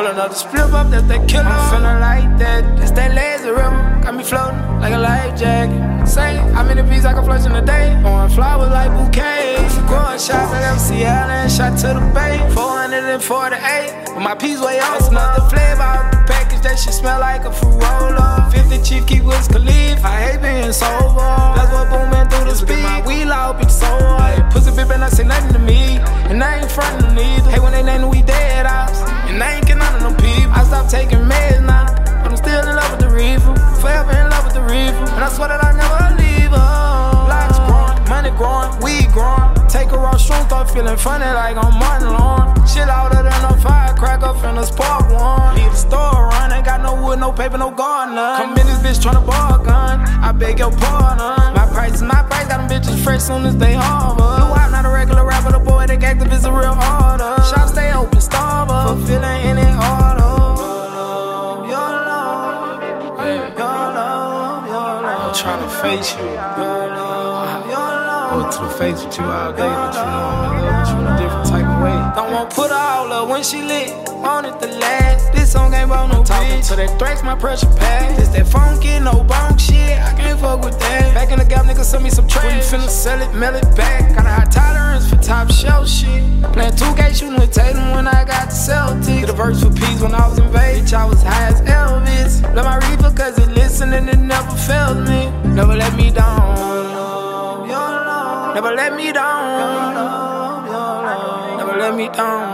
Rollin' up the split up, that's that killer. I'm feeling like that. That's that lazy river. Got me floating like a life jacket. Say, how many bees I can flush in a day? Throwing flowers like bouquets. Going shots like MCL and shot to the bay. 448. With my peas way over. That's another flavor out the package. That shit smell like a Farola. 50 Chief keep Wiz Khalif. I hate being sober. That's what booming through the speed. My weed loud, bitch, so hard. Pussy bitch, not say nothing to me. And I ain't frontin' neither. Hey, when they name we dead ops. And I ain't get none of them people. I stopped taking meds now. But I'm still in love with the reefer. Forever in love with the reefer. And I swear that I never leave her. Blocks growing, money growing, weed growing. Take a raw shroom, start feeling funny like I'm Martin Lawn. Shit louder than a firecracker finna spark one. Leave the store running, got no wood, no paper, no gardener. Come in this bitch tryna bargain, I beg your pardon. My price is my price, got them bitches fresh soon as they harbor. Blue out, not a regular rapper, the boy that active is a real order. Shop stay open, Starbucks, fulfilling any order. I'm tryna face you. Go to the face with you all day, but you know I'm in love with you in a different type of way. Don't want put her all up when she lit, want it to last. This song ain't about no talking to that threats, my pressure pass. It's that funky, no bonk shit, I can't fuck with that. Back in the gap, nigga, send me some trash. When you finna sell it, mail it back. Got a high tolerance for top shelf shit. Playing 2K, shooting with Tatum when I got the Celtics. Did a verse for peas when I was in Vegas. Bitch, I was high as Elvis. Love my reaper cause it listened and it never failed me. Never let me down. Never let me down. Never let me down.